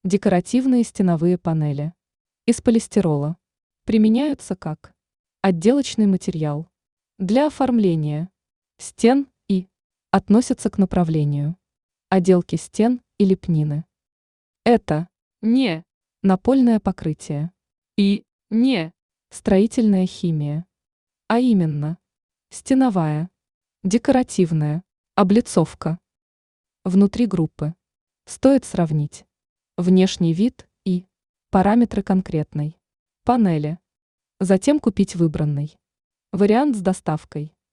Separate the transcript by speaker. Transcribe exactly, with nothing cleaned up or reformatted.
Speaker 1: Декоративные стеновые панели из полистирола применяются как отделочный материал для оформления стен и относятся к направлению отделки стен и лепнины. Это не напольное покрытие и не строительная химия, а именно стеновая, декоративная облицовка. Внутри группы стоит сравнить внешний вид и параметры конкретной панели, затем купить выбранный вариант с доставкой.